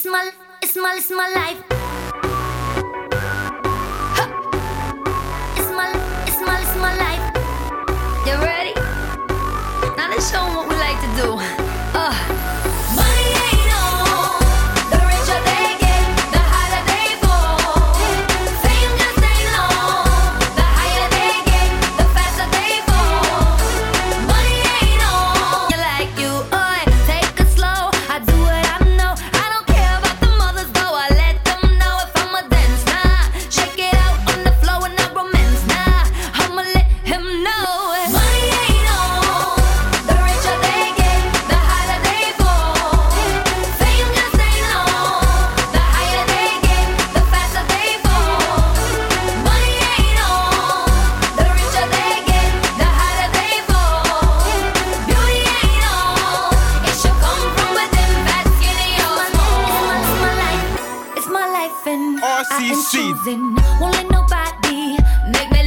it's my life. Huh. It's my life. You ready? Now let's show 'em what we like to do. Money ain't all. The richer they get, the harder they fall. Fame just ain't long. The higher they get, the faster they fall. Money ain't all. You like you, oi, take it slow. I do what I know. I don't care about the mothers, though. I let them know if I'ma dance, nah. Shake it out on the floor and not romance, nah. I'ma let him know. Money ain't all. The richer they get, the harder they fall. Fame just ain't long. The higher they get, the faster they fall. Money ain't all. The richer they get, the harder they fall. Beauty ain't all. It should come from within, fat, skinny or small. It's my life and I am RCC. choosing. Won't let nobody make me